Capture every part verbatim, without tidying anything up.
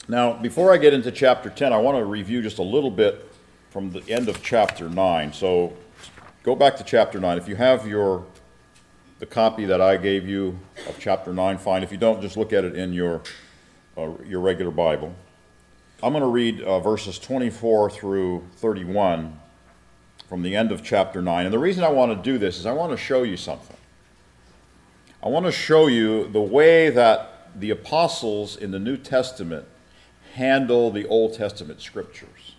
Now, before I get into chapter ten, I want to review just a little bit from the end of chapter nine. So go back to chapter nine. If you have your the copy that I gave you of chapter nine, fine. If you don't, just look at it in your, uh, your regular Bible. I'm going to read uh, verses twenty-four through thirty-one from the end of chapter nine. And the reason I want to do this is I want to show you something. I want to show you the way that the apostles in the New Testament handle the Old Testament scriptures.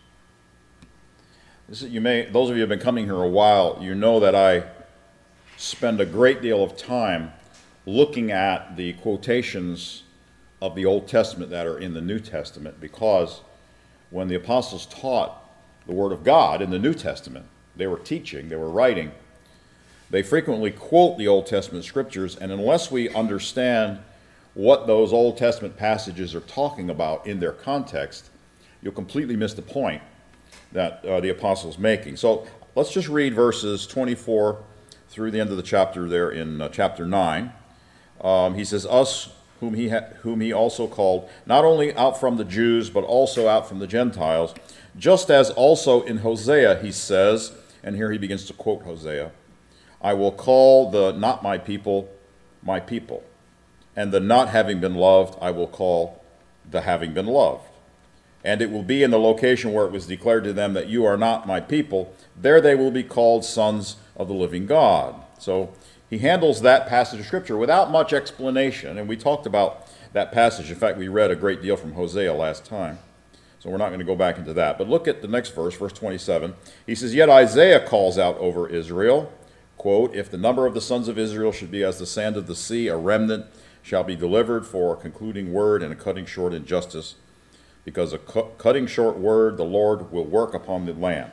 This is, you may, those of you who have been coming here a while, you know that I spend a great deal of time looking at the quotations of the Old Testament that are in the New Testament, because when the apostles taught the Word of God in the New Testament, they were teaching, they were writing, they frequently quote the Old Testament scriptures, and unless we understand what those Old Testament passages are talking about in their context, you'll completely miss the point that uh, the apostle's making. So let's just read verses twenty-four through the end of the chapter there in uh, chapter nine. Um, he says, us whom he, ha- whom he also called, not only out from the Jews, but also out from the Gentiles, just as also in Hosea he says, and here he begins to quote Hosea, I will call the not my people, my people, and the not having been loved I will call the having been loved. And it will be in the location where it was declared to them that you are not my people, there they will be called sons of the living God. So he handles that passage of Scripture without much explanation, and we talked about that passage. In fact, we read a great deal from Hosea last time, so we're not going to go back into that. But look at the next verse, verse twenty-seven. He says, yet Isaiah calls out over Israel, quote, if the number of the sons of Israel should be as the sand of the sea, a remnant shall be delivered for a concluding word and a cutting short in justice, because a cu- cutting short word the Lord will work upon the land.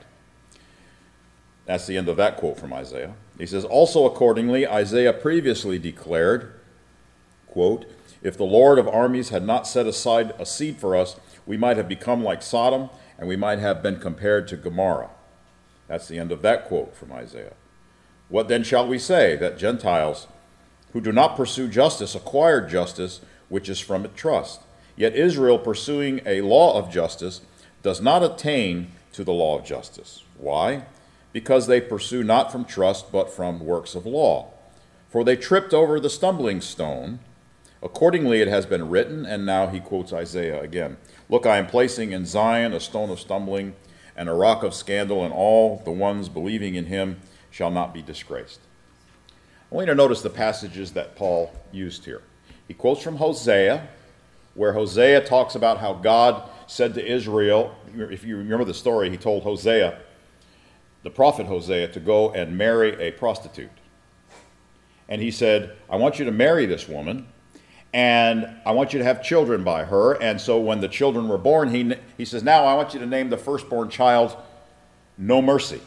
That's the end of that quote from Isaiah. He says, also accordingly, Isaiah previously declared, quote, if the Lord of armies had not set aside a seed for us, we might have become like Sodom, and we might have been compared to Gomorrah. That's the end of that quote from Isaiah. What then shall we say? That Gentiles who do not pursue justice acquired justice, which is from trust. Yet Israel, pursuing a law of justice, does not attain to the law of justice. Why? Because they pursue not from trust, but from works of law. For they tripped over the stumbling stone. Accordingly it has been written, and now he quotes Isaiah again. Look, I am placing in Zion a stone of stumbling and a rock of scandal, and all the ones believing in him shall not be disgraced. I want you to notice the passages that Paul used here. He quotes from Hosea, where Hosea talks about how God said to Israel, if you remember the story, he told Hosea, the prophet Hosea, to go and marry a prostitute. And he said, I want you to marry this woman, and I want you to have children by her. And so when the children were born, he, he says, now I want you to name the firstborn child No Mercy.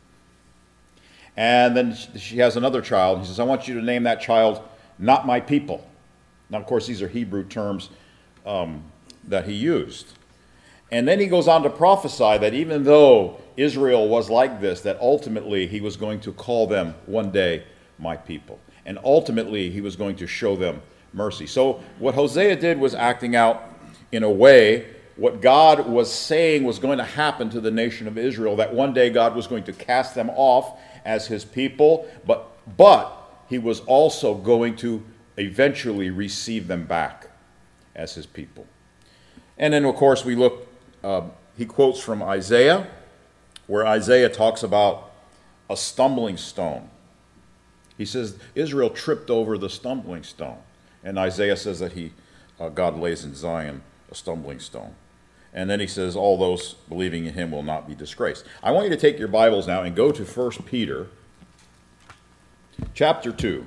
And then she has another child. He says, I want you to name that child Not My People. Now, of course, these are Hebrew terms um, that he used. And then he goes on to prophesy that even though Israel was like this, that ultimately he was going to call them one day my people. And ultimately he was going to show them mercy. So what Hosea did was acting out in a way what God was saying was going to happen to the nation of Israel, that one day God was going to cast them off as his people, but but he was also going to eventually receive them back as his people. And then, of course, we look, uh, he quotes from Isaiah, where Isaiah talks about a stumbling stone. He says, Israel tripped over the stumbling stone. And Isaiah says that he, uh, God lays in Zion a stumbling stone. And then he says, all those believing in him will not be disgraced. I want you to take your Bibles now and go to First Peter chapter two.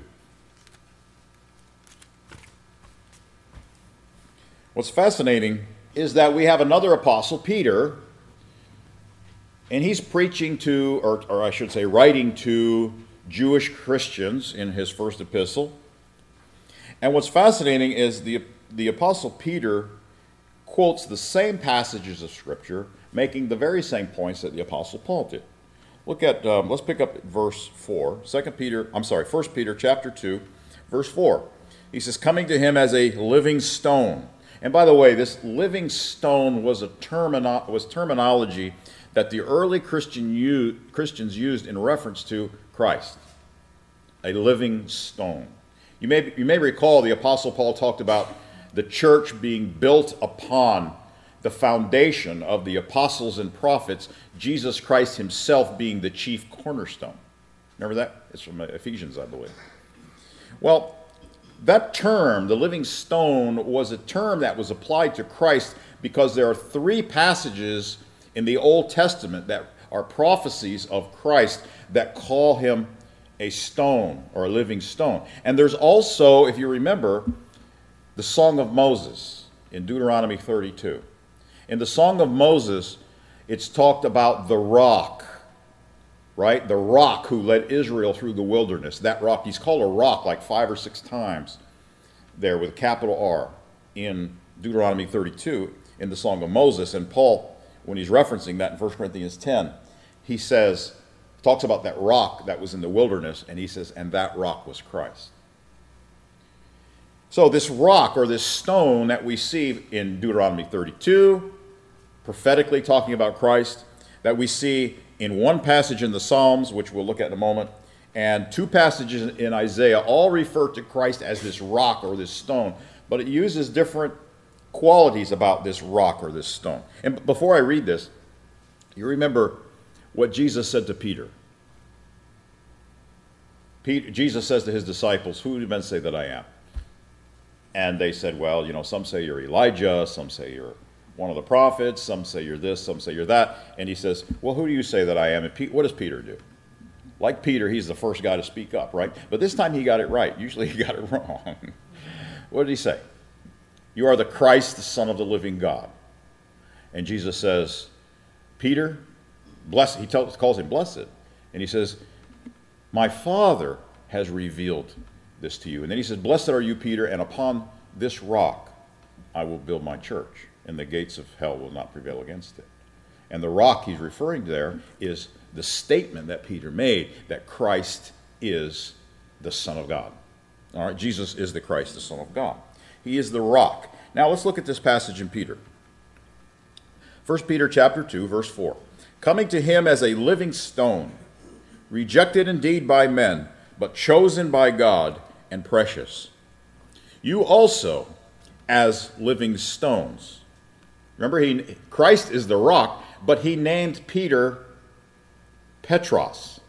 What's fascinating is that we have another apostle, Peter, and he's preaching to, or, or I should say, writing to Jewish Christians in his first epistle. And what's fascinating is the, the apostle Peter quotes the same passages of Scripture, making the very same points that the apostle Paul did. Look at, um, let's pick up at verse four. Second Peter, I'm sorry, First Peter chapter two, verse four. He says, coming to him as a living stone, And by the way, this living stone was a termino- was terminology that the early Christian u- Christians used in reference to Christ. A living stone. You may, you may recall the Apostle Paul talked about the church being built upon the foundation of the apostles and prophets, Jesus Christ himself being the chief cornerstone. Remember that? It's from Ephesians, I believe. Well, that term, the living stone, was a term that was applied to Christ because there are three passages in the Old Testament that are prophecies of Christ that call him a stone or a living stone. And there's also, if you remember, the Song of Moses in Deuteronomy thirty-two. In the Song of Moses, it's talked about the rock, right? The rock who led Israel through the wilderness. That rock, he's called a rock like five or six times there with a capital R in Deuteronomy thirty-two in the Song of Moses. And Paul, when he's referencing that in First Corinthians ten, he says, talks about that rock that was in the wilderness, and he says, and that rock was Christ. So this rock or this stone that we see in Deuteronomy thirty-two, prophetically talking about Christ, that we see in one passage in the Psalms, which we'll look at in a moment, and two passages in Isaiah, all refer to Christ as this rock or this stone, but it uses different qualities about this rock or this stone. And before I read this, you remember what Jesus said to Peter. Peter Jesus says to his disciples, who do men say that I am? And they said, well, you know, some say you're Elijah, some say you're one of the prophets, some say you're this, some say you're that. And he says, well, who do you say that I am? And Pe- what does Peter do? Like Peter, he's the first guy to speak up, right? But this time he got it right. Usually he got it wrong. What did he say? You are the Christ, the Son of the living God. And Jesus says, Peter, blessed, he tells, calls him blessed. And he says, my Father has revealed this to you. And then he says, blessed are you, Peter, and upon this rock I will build my church, and the gates of hell will not prevail against it. And the rock he's referring to there is the statement that Peter made, that Christ is the Son of God. All right, Jesus is the Christ, the Son of God. He is the rock. Now let's look at this passage in Peter. First Peter chapter two, verse four. Coming to him as a living stone, rejected indeed by men, but chosen by God and precious. You also, as living stones. Remember, he, Christ is the rock, but he named Peter Petros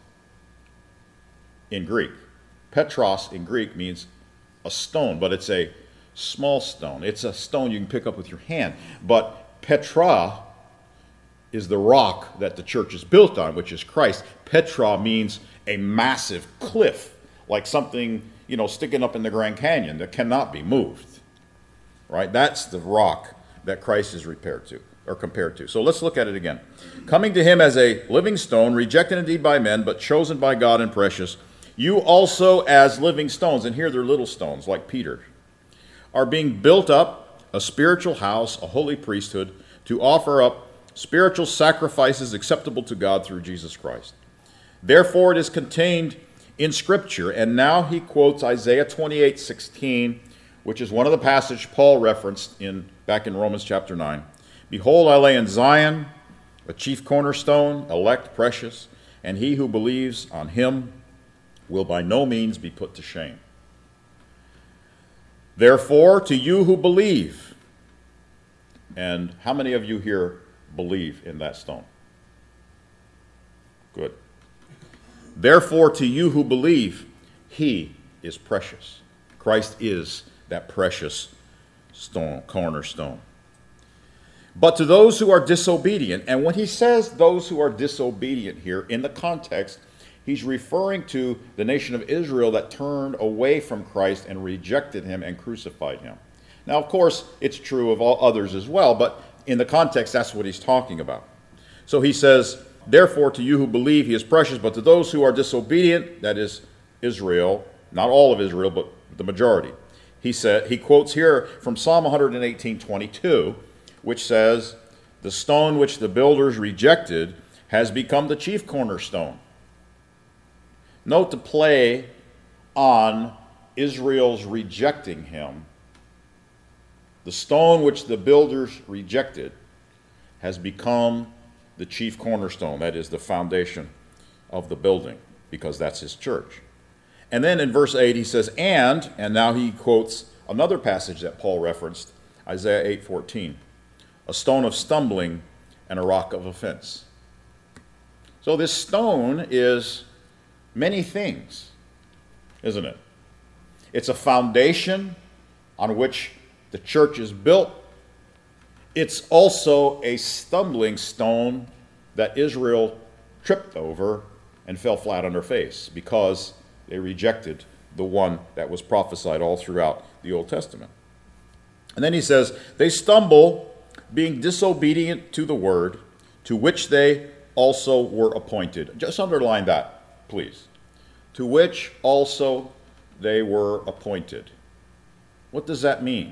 in Greek. Petros in Greek means a stone, but it's a small stone. It's a stone you can pick up with your hand. But Petra is the rock that the church is built on, which is Christ. Petra means a massive cliff, like something, you know, sticking up in the Grand Canyon that cannot be moved. Right? That's the rock that Christ is repaired to, or compared to. So let's look at it again. Coming to him as a living stone, rejected indeed by men, but chosen by God and precious, you also as living stones, and here they're little stones like Peter, are being built up a spiritual house, a holy priesthood, to offer up spiritual sacrifices acceptable to God through Jesus Christ. Therefore it is contained in Scripture, and now he quotes Isaiah twenty-eight sixteen, which is one of the passages Paul referenced in back in Romans chapter nine. Behold, I lay in Zion a chief cornerstone, elect, precious, and he who believes on him will by no means be put to shame. Therefore, to you who believe, and how many of you here believe in that stone? Good. Therefore, to you who believe, he is precious. Christ is that precious stone, cornerstone. But to those who are disobedient, and when he says those who are disobedient here, in the context, he's referring to the nation of Israel that turned away from Christ and rejected him and crucified him. Now, of course, it's true of all others as well, but in the context, that's what he's talking about. So he says, therefore, to you who believe, he is precious, but to those who are disobedient, that is Israel, not all of Israel, but the majority. He said, he quotes here from Psalm one eighteen twenty-two, which says, the stone which the builders rejected has become the chief cornerstone. Note the play on Israel's rejecting him. The The stone which the builders rejected has become the chief cornerstone, that is the foundation of the building, because that's his church. And then in verse eight he says, and, and now he quotes another passage that Paul referenced, Isaiah eight fourteen, a stone of stumbling and a rock of offense. So this stone is many things, isn't it? It's a foundation on which the church is built. It's also a stumbling stone that Israel tripped over and fell flat on their face because they rejected the one that was prophesied all throughout the Old Testament. And then he says, they stumble, being disobedient to the word, to which they also were appointed. Just underline that, please. To which also they were appointed. What does that mean?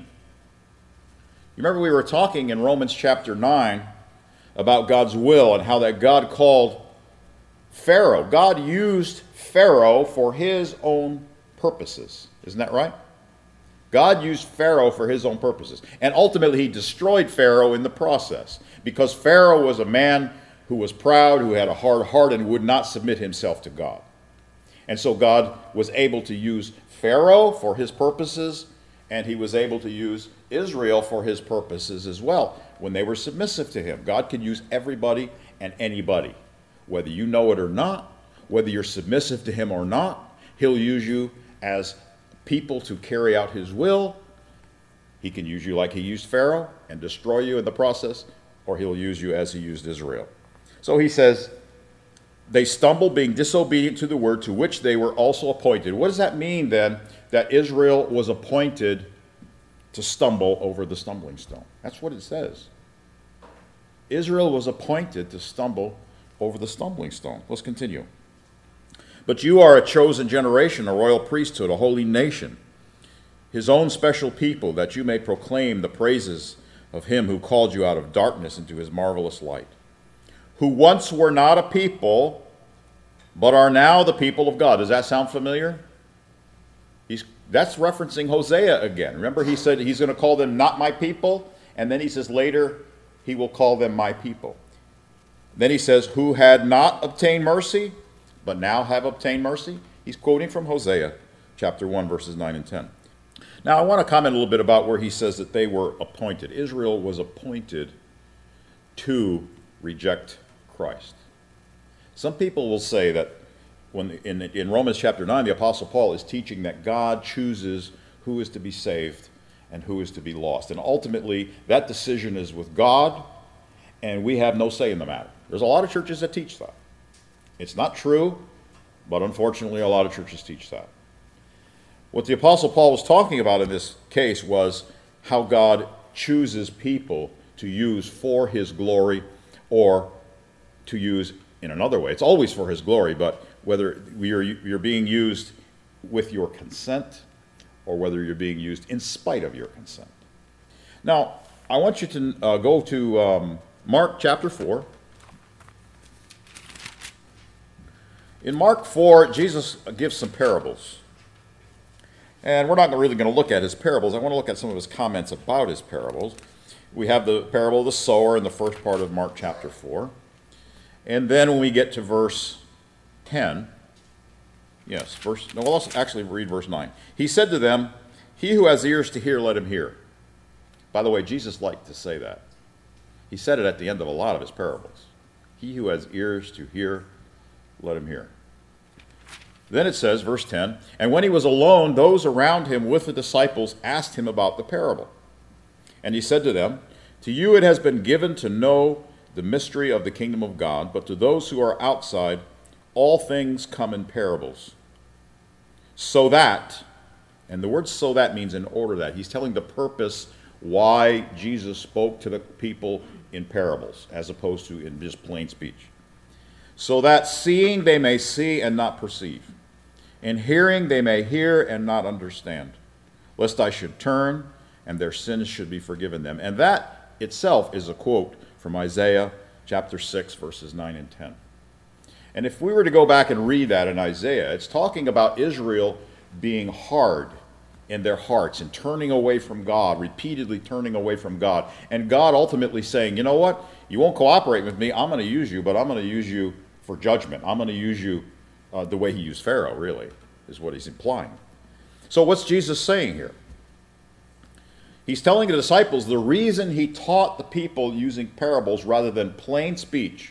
You remember we were talking in Romans chapter nine about God's will and how that God called Pharaoh. God used Pharaoh for his own purposes. Isn't that right? God used Pharaoh for his own purposes. And ultimately he destroyed Pharaoh in the process because Pharaoh was a man who was proud, who had a hard heart, and would not submit himself to God. And so God was able to use Pharaoh for his purposes, and he was able to use Israel for his purposes as well when they were submissive to him. God can use everybody and anybody. Whether you know it or not, whether you're submissive to him or not, he'll use you as people to carry out his will. He can use you like he used Pharaoh and destroy you in the process, or he'll use you as he used Israel. So he says, they stumble being disobedient to the word to which they were also appointed. What does that mean then, that Israel was appointed to stumble over the stumbling stone? That's what it says. Israel was appointed to stumble over the stumbling stone. Let's continue. But you are a chosen generation, a royal priesthood, a holy nation, his own special people, that you may proclaim the praises of him who called you out of darkness into his marvelous light, who once were not a people, but are now the people of God. Does that sound familiar? He's, that's referencing Hosea again. Remember he said he's going to call them not my people, and then he says later he will call them my people. Then he says, who had not obtained mercy, but now have obtained mercy. He's quoting from Hosea chapter one, verses nine and ten. Now I want to comment a little bit about where he says that they were appointed. Israel was appointed to reject Christ. Some people will say that when in, in Romans chapter nine, the Apostle Paul is teaching that God chooses who is to be saved and who is to be lost. And ultimately, that decision is with God, and we have no say in the matter. There's a lot of churches that teach that. It's not true, but unfortunately, a lot of churches teach that. What the Apostle Paul was talking about in this case was how God chooses people to use for his glory, or to use in another way. It's always for his glory, but whether you're, you're being used with your consent or whether you're being used in spite of your consent. Now, I want you to uh, go to um, Mark chapter four. In Mark four, Jesus gives some parables. And we're not really going to look at his parables. I want to look at some of his comments about his parables. We have the parable of the sower in the first part of Mark chapter four. And then when we get to verse ten, yes, verse, no, well, let's actually read verse nine. He said to them, he who has ears to hear, let him hear. By the way, Jesus liked to say that. He said it at the end of a lot of his parables. He who has ears to hear, let him hear. Then it says, verse ten, and when he was alone, those around him with the disciples asked him about the parable. And he said to them, to you it has been given to know the mystery of the kingdom of God, but to those who are outside, all things come in parables. So that, and the word so that means in order that. He's telling the purpose why Jesus spoke to the people in parables, as opposed to in just plain speech. So that seeing they may see and not perceive, and hearing they may hear and not understand, lest I should turn and their sins should be forgiven them. And that itself is a quote from Isaiah chapter six, verses nine and ten. And if we were to go back and read that in Isaiah, it's talking about Israel being hard in their hearts and turning away from God, repeatedly turning away from God. And God ultimately saying, you know what? You won't cooperate with me. I'm going to use you, but I'm going to use you for judgment. I'm going to use you uh, the way he used Pharaoh, really, is what he's implying. So what's Jesus saying here? He's telling the disciples the reason he taught the people using parables rather than plain speech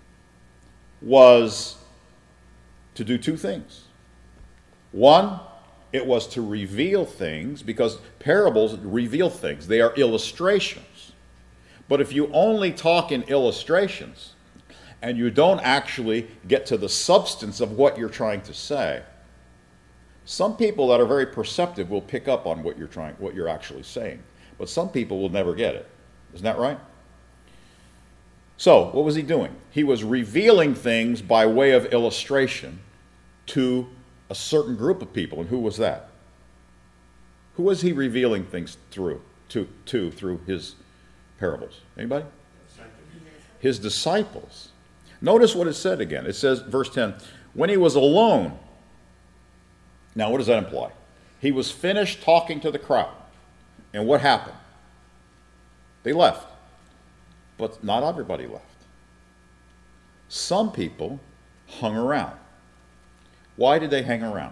was to do two things. One, it was to reveal things, because parables reveal things. They are illustrations. But if you only talk in illustrations and you don't actually get to the substance of what you're trying to say, some people that are very perceptive will pick up on what you're trying, what you're actually saying. But some people will never get it. Isn't that right? So, what was he doing? He was revealing things by way of illustration to a certain group of people. And who was that? Who was he revealing things through to, to through his parables? Anybody? His disciples. Notice what it said again. It says, verse ten, when he was alone. Now, what does that imply? He was finished talking to the crowd. And what happened? They left. But not everybody left. Some people hung around. Why did they hang around?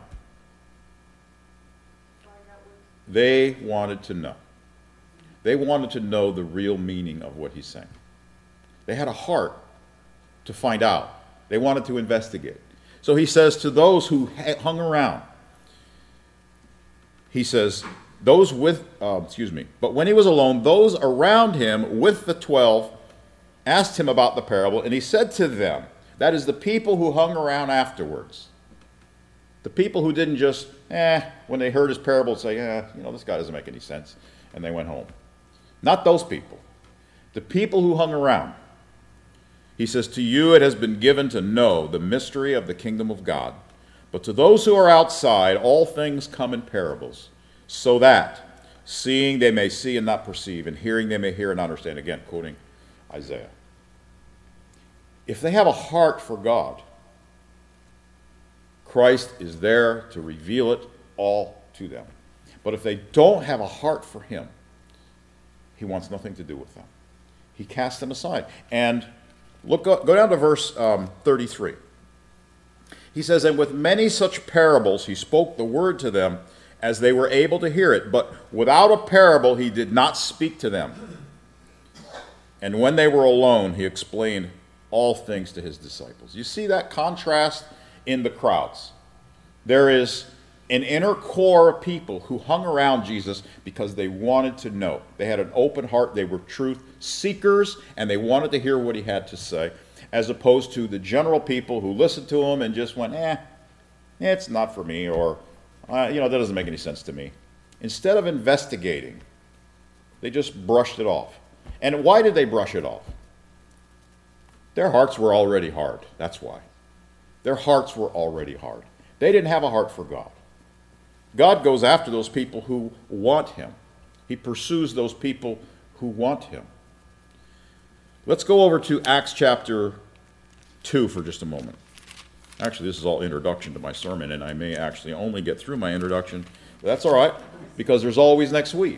They wanted to know. They wanted to know the real meaning of what he's saying. They had a heart to find out. They wanted to investigate. So he says to those who hung around, he says, those with, uh, excuse me, but when he was alone, those around him with the twelve asked him about the parable, and he said to them, that is the people who hung around afterwards. The people who didn't just, eh, when they heard his parable, say, eh, you know, this guy doesn't make any sense, and they went home. Not those people. The people who hung around. He says, to you it has been given to know the mystery of the kingdom of God. But to those who are outside, all things come in parables, so that, seeing they may see and not perceive, and hearing they may hear and not understand. Again, quoting Isaiah. If they have a heart for God, Christ is there to reveal it all to them. But if they don't have a heart for him, he wants nothing to do with them. He casts them aside. And look, go down to verse um, thirty-three. He says, and with many such parables he spoke the word to them as they were able to hear it. But without a parable he did not speak to them. And when they were alone, he explained all things to his disciples. You see that contrast in the crowds. There is an inner core of people who hung around Jesus because they wanted to know. They had an open heart. They were truth seekers, and they wanted to hear what he had to say, as opposed to the general people who listened to him and just went, eh, it's not for me, or, uh, you know, that doesn't make any sense to me. Instead of investigating, they just brushed it off. And why did they brush it off? Their hearts were already hard. That's why. Their hearts were already hard. They didn't have a heart for God. God goes after those people who want him. He pursues those people who want him. Let's go over to Acts chapter two for just a moment. Actually, this is all introduction to my sermon, and I may actually only get through my introduction. But that's all right, because there's always next week.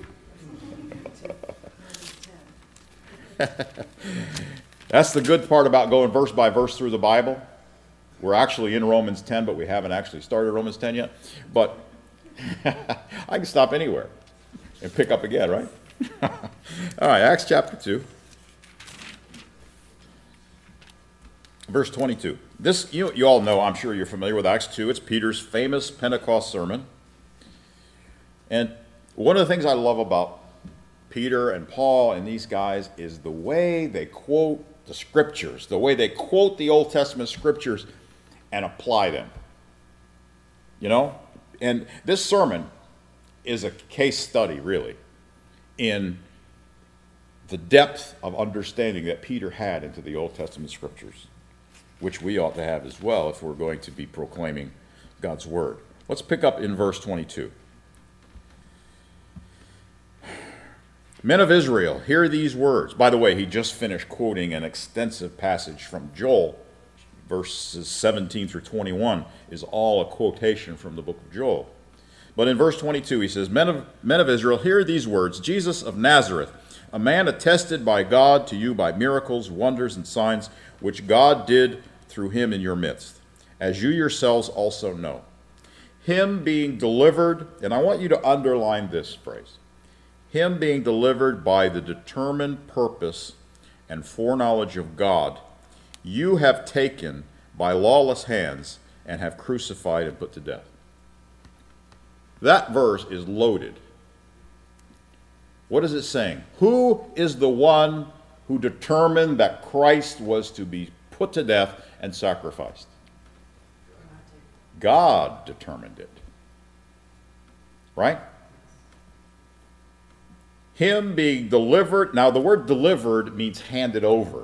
That's the good part about going verse by verse through the Bible. We're actually in Romans ten, but we haven't actually started Romans ten yet. But I can stop anywhere and pick up again, right? All right, Acts chapter two. Verse twenty-two. This, you, you all know, I'm sure you're familiar with Acts two. It's Peter's famous Pentecost sermon. And one of the things I love about Peter and Paul and these guys is the way they quote the scriptures, the way they quote the Old Testament scriptures and apply them. You know? And this sermon is a case study, really, in the depth of understanding that Peter had into the Old Testament scriptures, which we ought to have as well if we're going to be proclaiming God's word. Let's pick up in verse twenty-two. Men of Israel, hear these words. By the way, he just finished quoting an extensive passage from Joel. Verses seventeen through twenty-one is all a quotation from the book of Joel. But in verse twenty-two, he says, Men of, men of Israel, hear these words, Jesus of Nazareth, a man attested by God to you by miracles, wonders, and signs, which God did through him in your midst, as you yourselves also know. Him being delivered, and I want you to underline this phrase, him being delivered by the determined purpose and foreknowledge of God, you have taken by lawless hands and have crucified and put to death. That verse is loaded. What is it saying? Who is the one who determined that Christ was to be put to death and sacrificed? God determined it. Right? Him being delivered. Now, the word delivered means handed over.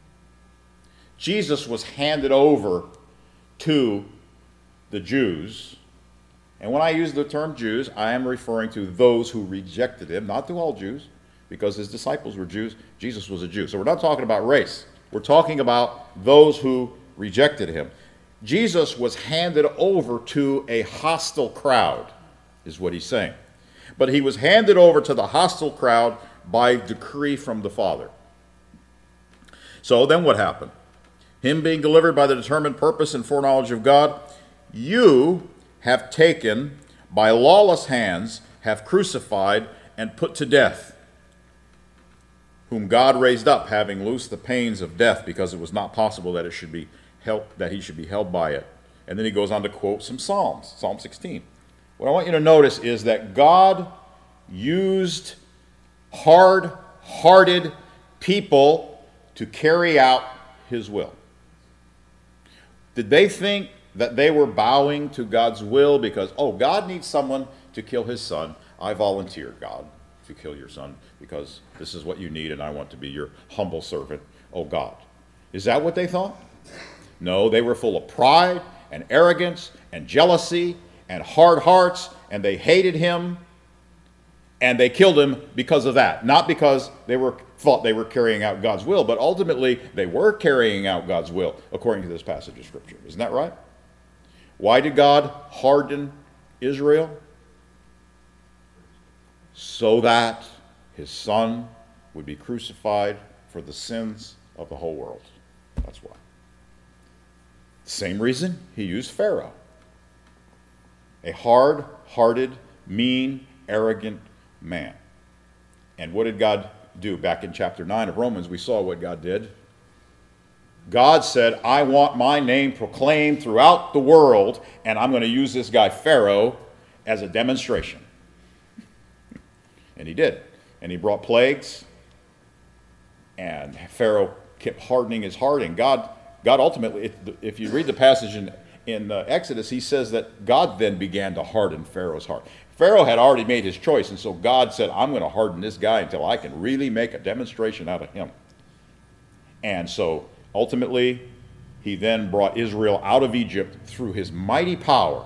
Jesus was handed over to the Jews. And when I use the term Jews, I am referring to those who rejected him, not to all Jews, because his disciples were Jews. Jesus was a Jew. So we're not talking about race. We're talking about those who rejected him. Jesus was handed over to a hostile crowd, is what he's saying. But he was handed over to the hostile crowd by decree from the Father. So then what happened? Him being delivered by the determined purpose and foreknowledge of God, you have taken by lawless hands, have crucified and put to death, whom God raised up, having loosed the pains of death, because it was not possible that it should be held, that he should be held by it. And then he goes on to quote some Psalms, Psalm sixteen. What I want you to notice is that God used hard-hearted people to carry out his will. Did they think that they were bowing to God's will because, oh, God needs someone to kill his son. I volunteer, God, to kill your son because this is what you need and I want to be your humble servant, oh God. Is that what they thought? No, they were full of pride and arrogance and jealousy and hard hearts, and they hated him, and they killed him because of that. Not because they were thought they were carrying out God's will, but ultimately they were carrying out God's will, according to this passage of Scripture. Isn't that right? Why did God harden Israel? So that his son would be crucified for the sins of the whole world. That's why. Same reason he used Pharaoh. A hard-hearted, mean, arrogant man. And what did God do? Back in chapter nine of Romans, we saw what God did. God said, I want my name proclaimed throughout the world, and I'm going to use this guy Pharaoh as a demonstration. And he did. And he brought plagues, and Pharaoh kept hardening his heart, and God, God ultimately, if you read the passage in In uh, Exodus, he says that God then began to harden Pharaoh's heart. Pharaoh had already made his choice, and so God said, I'm going to harden this guy until I can really make a demonstration out of him. And so, ultimately, he then brought Israel out of Egypt through his mighty power,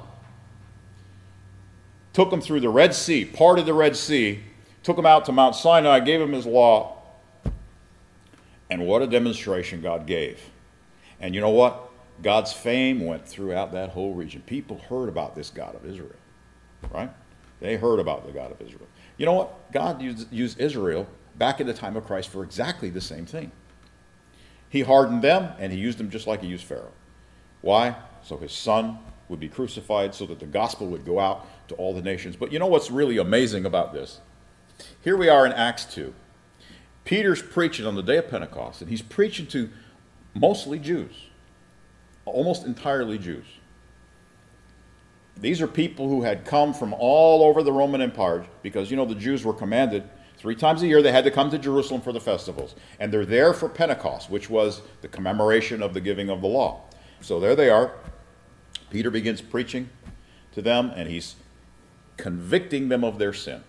took them through the Red Sea, parted the Red Sea, took them out to Mount Sinai, gave them his law, and what a demonstration God gave. And you know what? God's fame went throughout that whole region. People heard about this God of Israel, right? They heard about the God of Israel. You know what? God used, used Israel back in the time of Christ for exactly the same thing. He hardened them, and he used them just like he used Pharaoh. Why? So his son would be crucified, so that the gospel would go out to all the nations. But you know what's really amazing about this? Here we are in Acts two. Peter's preaching on the day of Pentecost, and he's preaching to mostly Jews. Almost entirely Jews. These are people who had come from all over the Roman Empire, because, you know, the Jews were commanded three times a year they had to come to Jerusalem for the festivals. And they're there for Pentecost, which was the commemoration of the giving of the law. So there they are. Peter begins preaching to them, and he's convicting them of their sin.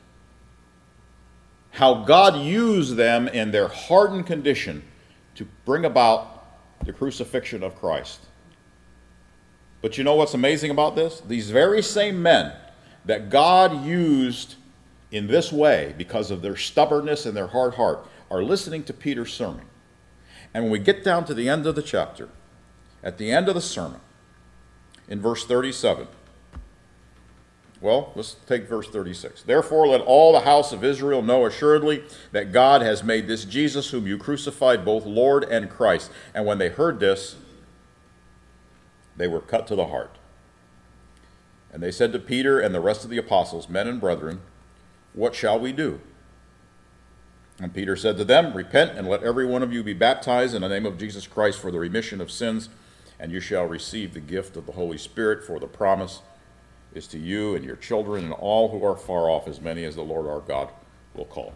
How God used them in their hardened condition to bring about the crucifixion of Christ. But you know what's amazing about this? These very same men that God used in this way because of their stubbornness and their hard heart are listening to Peter's sermon. And when we get down to the end of the chapter, at the end of the sermon, in verse thirty-seven, Well, let's take verse thirty-six. Therefore, let all the house of Israel know assuredly that God has made this Jesus, whom you crucified, both Lord and Christ. And when they heard this, they were cut to the heart. And they said to Peter and the rest of the apostles, men and brethren, what shall we do? And Peter said to them, repent and let every one of you be baptized in the name of Jesus Christ for the remission of sins, and you shall receive the gift of the Holy Spirit, for the promise is to you and your children and all who are far off, as many as the Lord our God will call.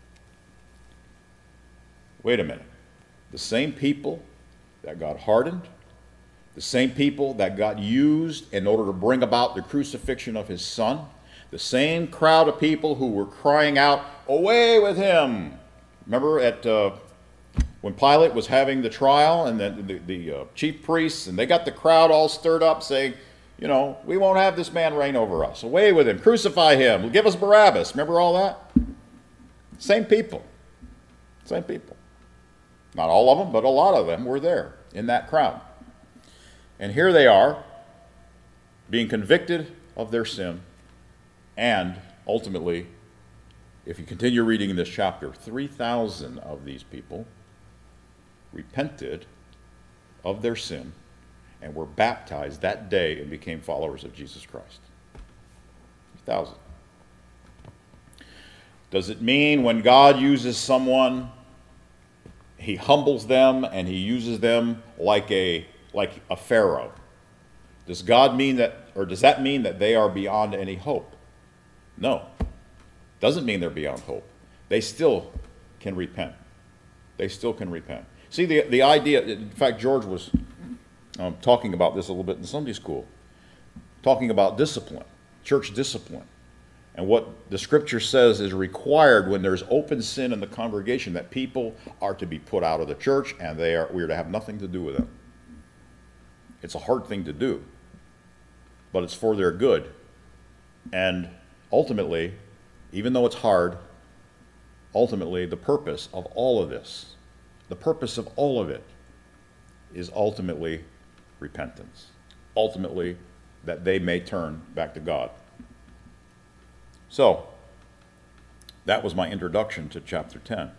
Wait a minute. The same people that got hardened, the same people that got used in order to bring about the crucifixion of his son, the same crowd of people who were crying out, away with him. Remember at uh, when Pilate was having the trial, and then the, the uh, chief priests, and they got the crowd all stirred up saying, you know, we won't have this man reign over us. Away with him. Crucify him. Give us Barabbas. Remember all that? Same people. Same people. Not all of them, but a lot of them were there in that crowd. And here they are, being convicted of their sin, and ultimately, if you continue reading in this chapter, three thousand of these people repented of their sin and were baptized that day and became followers of Jesus Christ. three thousand. Does it mean when God uses someone, he humbles them and he uses them like a like a Pharaoh? Does God mean that, or does that mean that they are beyond any hope? No. Doesn't mean they're beyond hope. They still can repent. They still can repent. See, the, the idea, in fact, George was um, talking about this a little bit in Sunday school, talking about discipline, church discipline, and what the scripture says is required when there's open sin in the congregation, that people are to be put out of the church and they are we are to have nothing to do with them. It's a hard thing to do, but it's for their good. And ultimately, even though it's hard, ultimately the purpose of all of this, the purpose of all of it is ultimately repentance. Ultimately, that they may turn back to God. So, that was my introduction to chapter ten.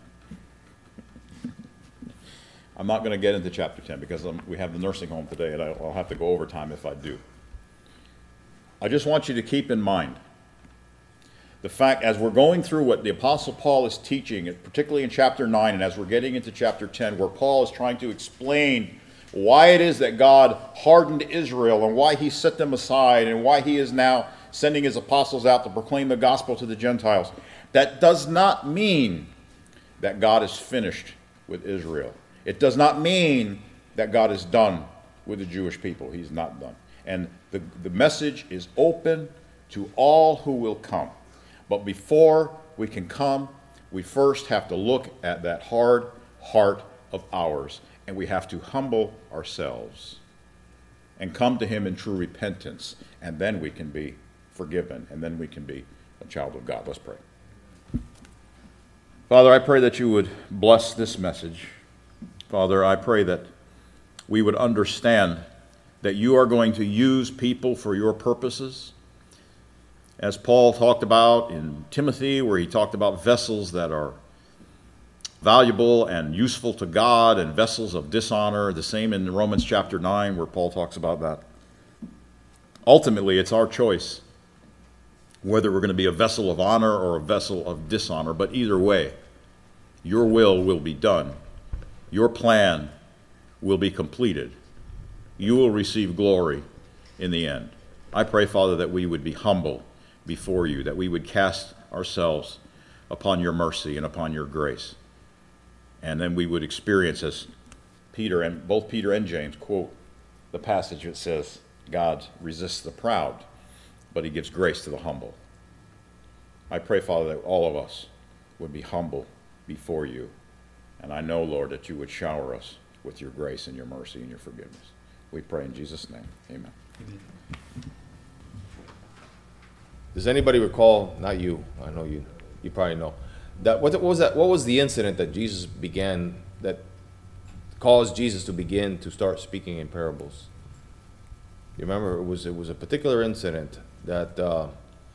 I'm not going to get into chapter ten because I'm, we have the nursing home today, and I'll have to go overtime if I do. I just want you to keep in mind the fact, as we're going through what the Apostle Paul is teaching, particularly in chapter nine, and as we're getting into chapter ten, where Paul is trying to explain why it is that God hardened Israel and why he set them aside and why he is now sending his apostles out to proclaim the gospel to the Gentiles. That does not mean that God is finished with Israel. It does not mean that God is done with the Jewish people. He's not done. And the, the message is open to all who will come. But before we can come, we first have to look at that hard heart of ours, and we have to humble ourselves and come to him in true repentance, and then we can be forgiven, and then we can be a child of God. Let's pray. Father, I pray that you would bless this message. Father, I pray that we would understand that you are going to use people for your purposes. As Paul talked about in Timothy, where he talked about vessels that are valuable and useful to God and vessels of dishonor, the same in Romans chapter nine, where Paul talks about that. Ultimately, it's our choice whether we're going to be a vessel of honor or a vessel of dishonor, but either way, your will will be done. Your plan will be completed. You will receive glory in the end. I pray, Father, that we would be humble before you, that we would cast ourselves upon your mercy and upon your grace. And then we would experience, as Peter and both Peter and James quote the passage that says, God resists the proud, but he gives grace to the humble. I pray, Father, that all of us would be humble before you. And I know, Lord, that you would shower us with your grace and your mercy and your forgiveness. We pray in Jesus' name. Amen. Amen. Does anybody recall, not you, I know you, you probably know, that what, what was that? What was the incident that Jesus began, that caused Jesus to begin to start speaking in parables? You remember, it was it was a particular incident that uh,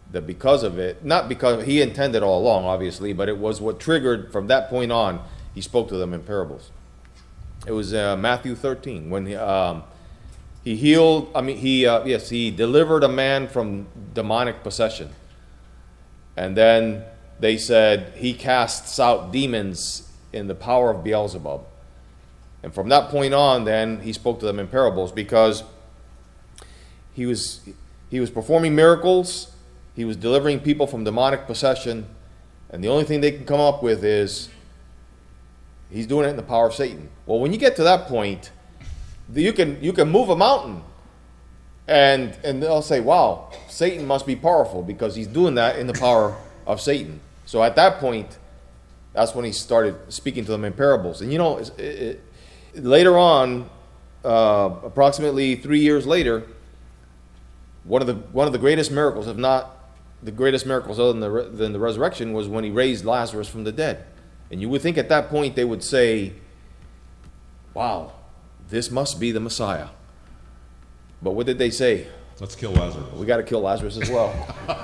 that because of it, not because he intended all along, obviously, but it was what triggered from that point on, he spoke to them in parables. It was uh, Matthew thirteen when he, um, he healed, I mean, he, uh, yes, he delivered a man from demonic possession. And then they said he casts out demons in the power of Beelzebub. And from that point on, then, he spoke to them in parables because he was he was performing miracles, he was delivering people from demonic possession, and the only thing they can come up with is he's doing it in the power of Satan. Well, when you get to that point, you can you can move a mountain, and and they'll say, wow, Satan must be powerful because he's doing that in the power of Satan. So at that point, that's when he started speaking to them in parables. And you know, it, it, later on, uh, approximately three years later, one of the one of the greatest miracles, if not the greatest miracles other than the than the resurrection, was when he raised Lazarus from the dead. And you would think at that point they would say, wow, this must be the Messiah. But what did they say? Let's kill Lazarus. We got to kill Lazarus as well.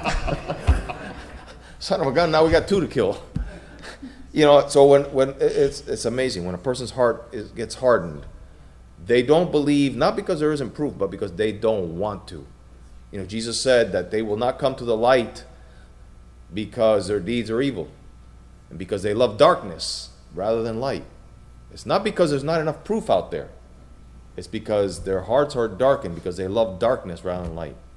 Son of a gun, now we got two to kill. You know, so when, when it's it's amazing. When a person's heart is, gets hardened, they don't believe, not because there isn't proof, but because they don't want to. You know, Jesus said that they will not come to the light because their deeds are evil and because they love darkness rather than light. It's not because there's not enough proof out there. It's because their hearts are darkened because they love darkness rather than light.